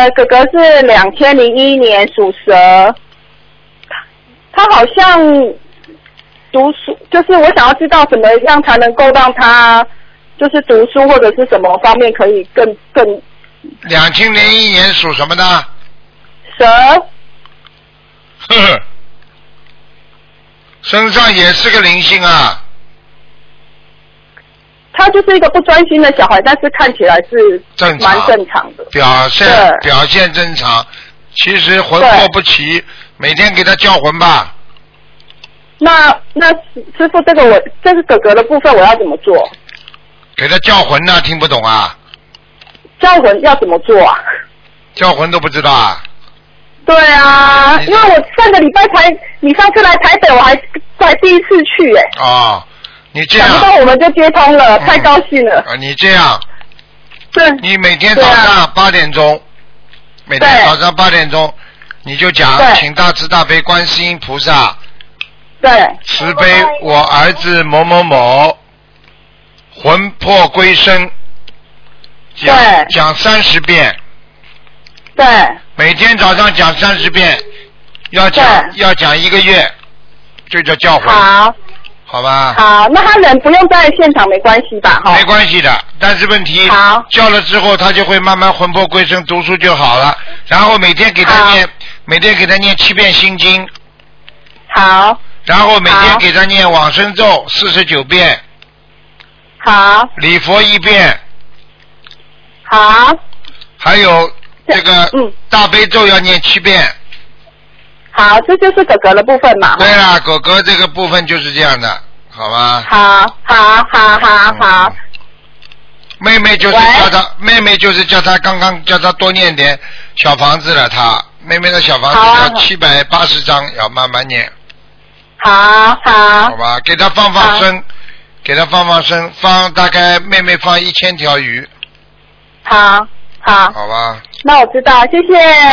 哥哥是2001年属蛇，他好像读书，就是我想要知道怎么样才能够让他就是读书或者是什么方面可以更。 2001年属什么的？ 蛇。 呵呵，身上也是个灵性啊。 他就是一个不专心的小孩，但是看起来是蛮正常的， 表现正常，其实魂魄不齐，每天给他叫魂吧。 那师父，这是哥哥的部分，我要怎么做？ 给他叫魂呢？听不懂啊？ 叫魂要怎么做啊？ 叫魂都不知道啊？ 对啊，因为我上个礼拜你上次来台北，我还第一次去哎。 哦，你这样。 想不到我们就接通了，太高兴了。 你这样。 对。 你每天早上8点钟，每天早上8点钟，你就讲，请大慈大悲观世音菩萨。 对。 慈悲我儿子某某某，魂魄归身。讲30遍。 对。 每天早上讲30遍，要讲1个月，就叫叫魂。好吧。 好，那他人不用在现场没关系吧？ 没关系的，但是问题叫了之后，他就会慢慢魂魄归身，读书就好了。然后每天给他念7遍心经。 好。 然后每天给他念往生咒49遍。 好。 礼佛1遍。 好。 还有这个大悲咒要念7遍。 好，这就是哥哥的部分嘛。 对啦，哥哥这个部分就是这样的，好吗？ 好。 妹妹就是叫他刚刚叫他多念点小房子了，妹妹的小房子要780张，要慢慢念。 好吧，给他放生，放大概妹妹放1000条鱼。 好。 好吧。 那我知道，谢谢。